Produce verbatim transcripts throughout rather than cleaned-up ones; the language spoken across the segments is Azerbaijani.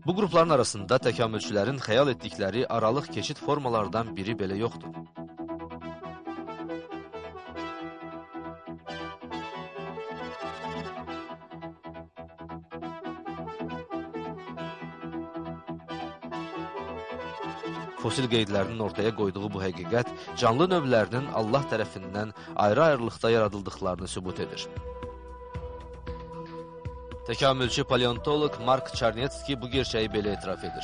Bu qrupların arasında təkamülçülərin xəyal etdikləri aralıq keçid formalardan biri belə yoxdur. Fosil qeydlərinin ortaya qoyduğu bu həqiqət canlı növlərinin Allah tərəfindən ayrı-ayrılıqda yaradıldıqlarını sübut edir. Təkamülçü paleontoloq Mark Çarnetski bu gerçəyi belə etiraf edir.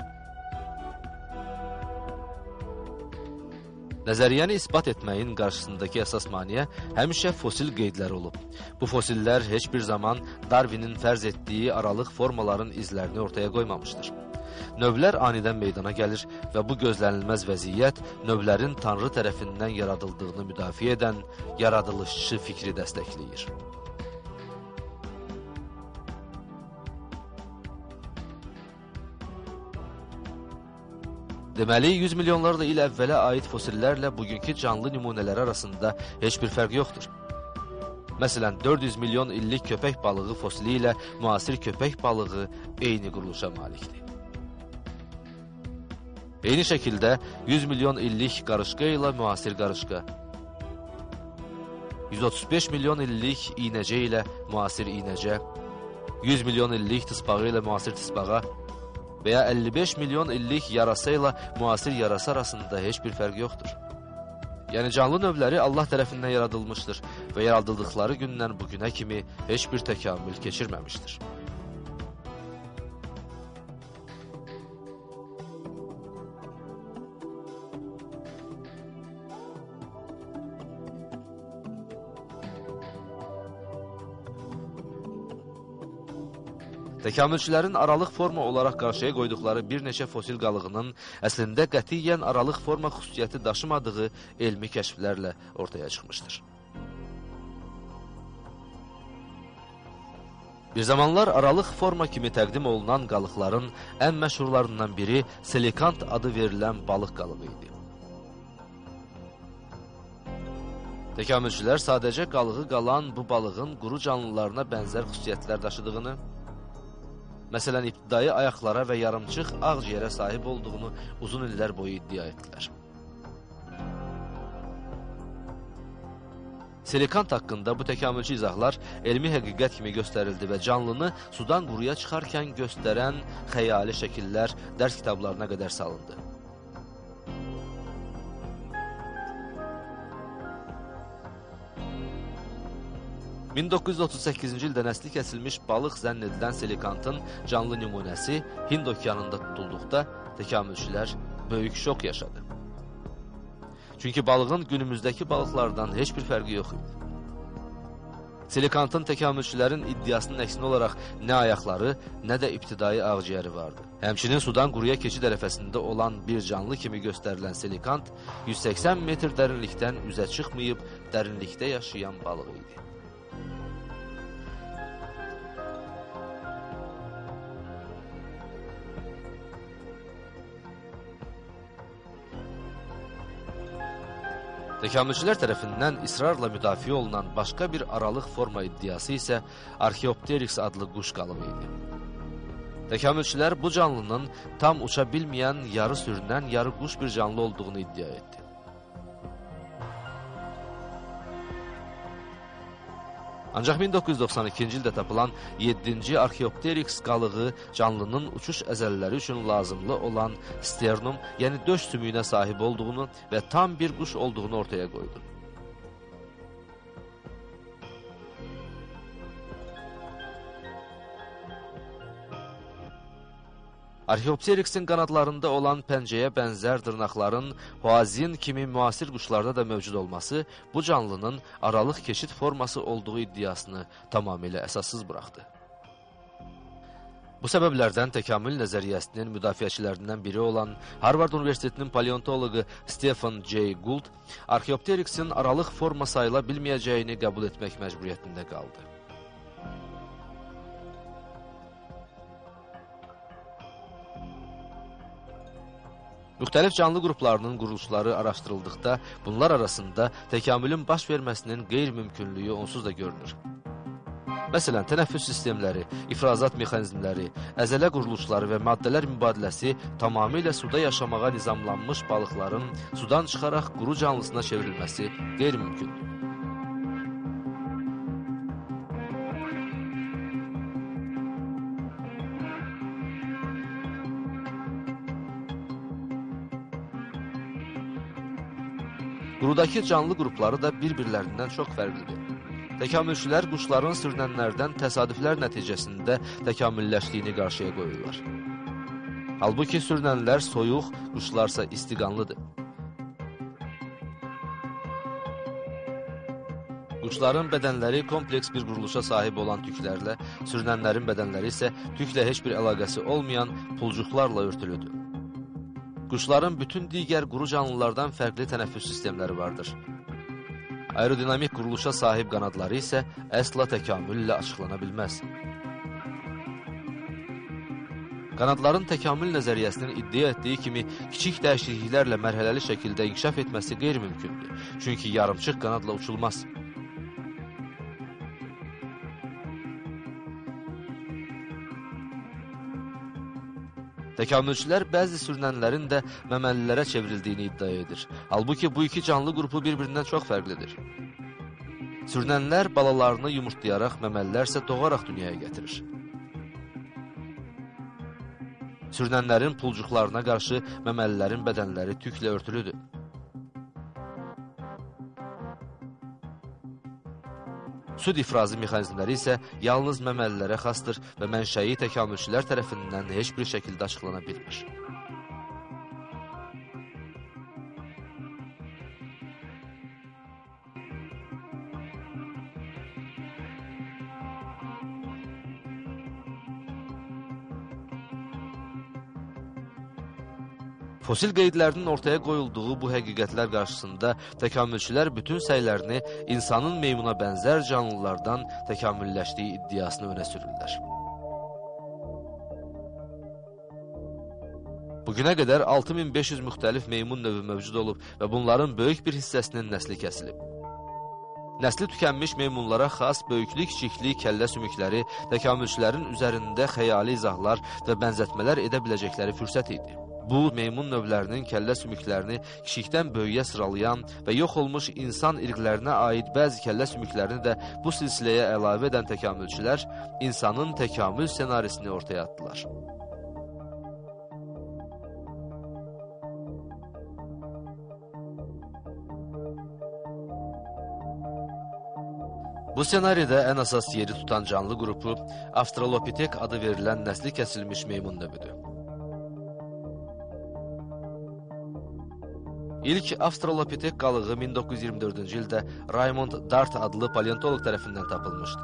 Nəzəriyyəni isbat etməyin qarşısındakı əsas maneə həmişə fosil qeydlər olub. Bu fosillər heç bir zaman Darwinin fərz etdiyi aralıq formaların izlərini ortaya qoymamışdır. Növlər anidən meydana gəlir və bu gözlənilməz vəziyyət növlərin Tanrı tərəfindən yaradıldığını müdafiə edən yaradılışçı fikri dəstəkləyir. Deməli, yüz milyonlarla il əvvələ aid fosillərlə bugünkü canlı nümunələri arasında heç bir fərq yoxdur. Məsələn, dörd yüz milyon illik köpək balığı fosili ilə müasir köpək balığı eyni quruluşa malikdir. Eyni şəkildə yüz milyon illik qarışqa ilə müasir qarışqa, yüz otuz beş milyon illik iynəcə ilə müasir iynəcə, yüz milyon illik tısbağı ilə müasir tısbağa və ya əlli beş milyon illik yarasa ilə müasir yarasa arasında heç bir fərq yoxdur. Yəni canlı növləri Allah tərəfindən yaradılmışdır və yaradıldıqları gündən bugünə kimi heç bir təkamül keçirməmişdir. Təkamülçülərin aralıq forma olaraq qarşıya qoyduqları bir neçə fosil qalığının əslində qətiyyən aralıq forma xüsusiyyəti daşımadığı elmi kəşflərlə ortaya çıxmışdır. Bir zamanlar aralıq forma kimi təqdim olunan qalıqların ən məşhurlarından biri Selekant adı verilən balıq qalığı idi. Təkamülçülər sadəcə qalığı qalan bu balığın quru canlılarına bənzər xüsusiyyətlər daşıdığını, məsələn, ibtidai ayaqlara və yarımçıq ağciyərə sahib olduğunu uzun illər boyu iddia etdilər. Selekant haqqında bu təkamülçü izahlar elmi həqiqət kimi göstərildi və canlını sudan quruya çıxarkən göstərən xəyali şəkillər dərs kitablarına qədər salındı. min doqquz yüz otuz səkkizinci ildə nəsli kəsilmiş balıq zənn edilən Selekantın canlı nümunəsi Hind okeanında tutulduqda təkamülçülər böyük şok yaşadı. Çünki balığın günümüzdəki balıqlardan heç bir fərqi yox idi. Selekantın təkamülçülərin iddiasının əksinə olaraq nə ayaqları, nə də ibtidai ağciyəri vardı. Həmçinin sudan quruya keçid ərəfəsində olan bir canlı kimi göstərilən Selekant yüz səksən metr dərinlikdən üzə çıxmayıb dərinlikdə yaşayan balıq idi. Təkamülçülər tərəfindən israrla müdafiə olunan başqa bir aralıq forma iddiası isə Archaeopteryx adlı quş qalığı idi. Təkamülçülər bu canlının tam uça bilməyən, yarı sürünən, yarı quş bir canlı olduğunu iddia etdi. Ancaq min doqquz yüz doxsan ikinci ildə tapılan yeddinci Archaeopteryx qalığı canlının uçuş əzələləri üçün lazımlı olan sternum, yəni döş sümüyünə sahib olduğunu və tam bir quş olduğunu ortaya qoydu. Archaeopteryxin qanadlarında olan pəncəyə bənzər dırnaqların hoazin kimi müasir quşlarda da mövcud olması bu canlının aralıq keçid forması olduğu iddiasını tamamilə əsassız buraxdı. Bu səbəblərdən təkamül nəzəriyyəsinin müdafiəçilərindən biri olan Harvard Universitetinin paleontoloqu Stephen J. Gould, Archaeopteryxin aralıq forma sayıla bilməyəcəyini qəbul etmək məcburiyyətində qaldı. Müxtəlif canlı qruplarının quruluşları araşdırıldıqda bunlar arasında təkamülün baş verməsinin qeyri-mümkünlüyü onsuz da görünür. Məsələn, tənəffüs sistemləri, ifrazat mexanizmləri, əzələ quruluşları və maddələr mübadiləsi tamamilə suda yaşamağa nizamlanmış balıqların sudan çıxaraq quru canlısına çevrilməsi qeyri-mümkündür. Qurudakı canlı qrupları da bir-birlərindən çox fərqlidir. Təkamülçülər quşların sürünənlərdən təsadüflər nəticəsində təkamülləşdiyini qarşıya qoyurlar. Halbuki sürünənlər soyuq, quşlarsa istiqanlıdır. Quşların bədənləri kompleks bir quruluşa sahib olan tüklərlə, sürünənlərin bədənləri isə tüklə heç bir əlaqəsi olmayan pulcuqlarla örtülüdür. Quşların bütün digər quru canlılardan fərqli tənəffüs sistemləri vardır. Aerodinamik quruluşa sahib qanadları isə əsla təkamüllə açıqlana bilməz. Qanadların təkamül nəzəriyyəsinin iddia etdiyi kimi kiçik dəyişikliklərlə mərhələli şəkildə inkişaf etməsi qeyri-mümkündür. Çünki yarımçıq qanadla uçulmaz. Təkamülçülər bəzi sürünənlərin də məməlilərə çevrildiyini iddia edir. Halbuki bu iki canlı qrupu bir-birindən çox fərqlidir. Sürünənlər balalarını yumurtlayaraq, məməlilər isə doğaraq dünyaya gətirir. Sürünənlərin pulcuqlarına qarşı məməlilərin bədənləri tüklə örtülüdür. Süd ifrazı mexanizmləri isə yalnız məməlilərə xasdır və mənşəyi təkamülçülər tərəfindən heç bir şəkildə açıqlana bilmir. Fosil qeydlərinin ortaya qoyulduğu bu həqiqətlər qarşısında təkamülçülər bütün səylərini insanın meymuna bənzər canlılardan təkamülləşdiyi iddiasını önə sürürlər. Bugünə qədər altı min beş yüz müxtəlif meymun növü mövcud olub və bunların böyük bir hissəsinin nəsli kəsilib. Nəsli tükənmiş meymunlara xas böyüklük-kiçiklik kəllə sümükləri təkamülçülərin üzərində xəyali izahlar və bənzətmələr edə biləcəkləri fürsət idi. Bu, meymun növlərinin kəllə sümüklərini kiçikdən böyüyə sıralayan və yox olmuş insan irqlərinə aid bəzi kəllə sümüklərini də bu silsiləyə əlavə edən təkamülçülər insanın təkamül ssenarisini ortaya atdılar. Bu ssenaridə ən əsas yeri tutan canlı qrupu Avstralopitek adı verilən nəsli kəsilmiş meymun növüdür. İlk Avstralopitek qalığı min doqquz yüz iyirmi dördüncü ildə Raymond Dart adlı paleontoloq tərəfindən tapılmışdı.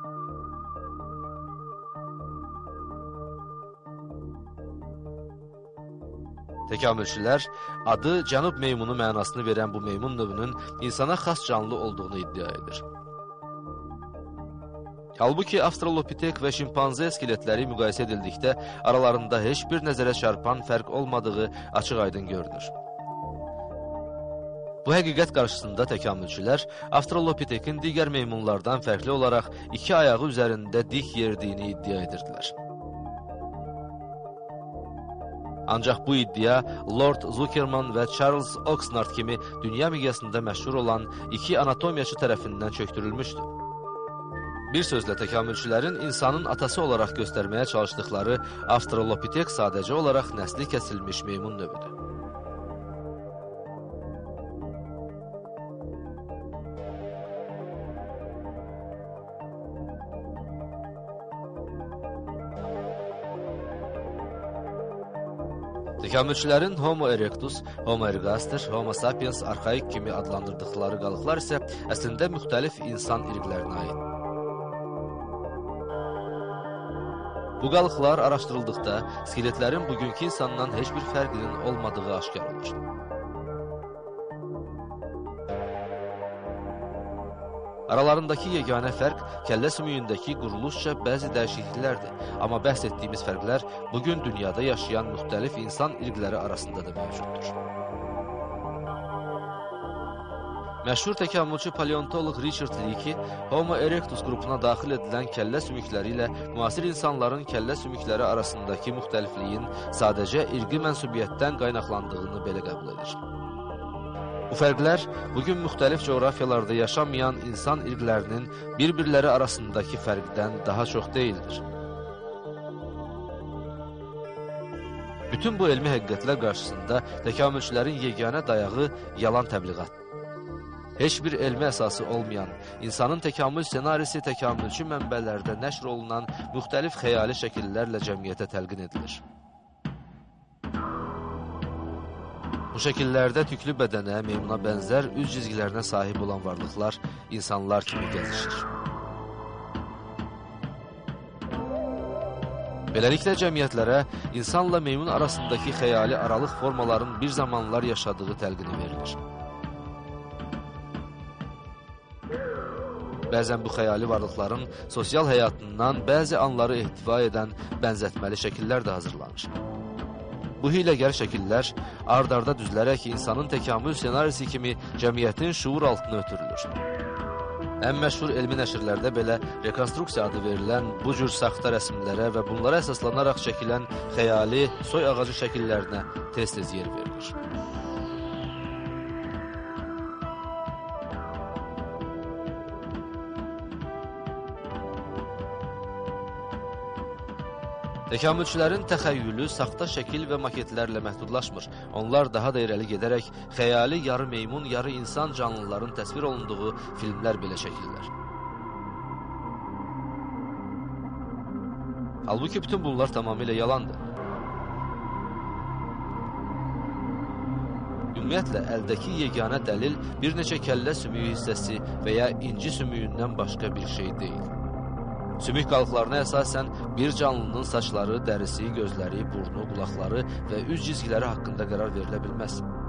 Təkamülçülər adı cənub meymunu mənasını verən bu meymun növünün insana xas canlı olduğunu iddia edir. Halbuki Avstralopitek və şimpanze skeletləri müqayisə edildikdə aralarında heç bir nəzərə çarpan fərq olmadığı açıq-aydın görünür. Bu həqiqət qarşısında təkamülçülər Avstralopitekin digər meymunlardan fərqli olaraq iki ayağı üzərində dik yeridiyini iddia edirdilər. Ancaq bu iddia Lord Zuckerman və Charles Oxnard kimi dünya miqyasında məşhur olan iki anatomiyaçı tərəfindən çöktürülmüşdü. Bir sözlə təkamülçülərin insanın atası olaraq göstərməyə çalışdıqları Avstralopitek sadəcə olaraq nəsli kəsilmiş meymun növüdür. Təkamülçülərin Homo erectus, Homo ergaster, Homo sapiens, arxaik kimi adlandırdıqları qalıqlar isə əslində müxtəlif insan irqlərinə aid. Bu qalıqlar araşdırıldıqda skeletlərin bugünkü insandan heç bir fərqinin olmadığı aşkar olmuşdur. Aralarındakı yeganə fərq kəllə sümüyündəki quruluşca bəzi dəyişikliklərdir, amma bəhs etdiyimiz fərqlər bugün dünyada yaşayan müxtəlif insan irqləri arasında da mövcuddur. Məşhur təkamülçü paleontoloq Richard Leakey Homo erectus qrupuna daxil edilən kəllə sümükləri ilə müasir insanların kəllə sümükləri arasındakı müxtəlifliyin sadəcə irqi mənsubiyyətdən qaynaqlandığını belə qəbul edir. Bu fərqlər bugün müxtəlif coğrafiyalarda yaşamayan insan irqlərinin bir-birləri arasındakı fərqdən daha çox deyildir. Bütün bu elmi həqiqətlər qarşısında təkamülçülərin yeganə dayağı yalan təbliğatdır. Heç bir elmi əsası olmayan, insanın təkamül senarisi təkamülçü mənbələrdə nəşr olunan müxtəlif xəyali şəkillərlə cəmiyyətə təlqin edilir. Bu şəkillərdə tüklü bədənə, meymuna bənzər üz cizgilərinə sahib olan varlıqlar insanlar kimi gəzişir. Beləliklə cəmiyyətlərə insanla meymun arasındakı xəyali aralıq formaların bir zamanlar yaşadığı təlqini verilir. Bəzən bu xəyali varlıqların sosial həyatından bəzi anları ehtiva edən bənzətməli şəkillər də hazırlanır. Bu hiləgər şəkillər ard-arda düzülərək insanın təkamül senarisi kimi cəmiyyətin şuur altına ötürülür. Ən məşhur elmi nəşrlərdə belə rekonstruksiya adı verilən bu cür saxta rəsmlərə və bunlara əsaslanaraq çəkilən xəyali soy ağacı şəkillərinə tez-tez yer verilir. Təkamülçülərin təxəyyülü saxta şəkil və maketlərlə məhdudlaşmır. Onlar daha da irəli gedərək xəyali yarı meymun, yarı insan canlıların təsvir olunduğu filmlər belə çəkirlər. Halbuki bütün bunlar tamamilə yalandır. Ümumiyyətlə, əldəki yeganə dəlil bir neçə kəllə sümüyü hissəsi və ya inci sümüyündən başqa bir şey deyil. Sümük qalıqlarına əsasən bir canlının saçları, dərisi, gözləri, burnu, qulaqları və üz cizgiləri haqqında qərar verilə bilməz.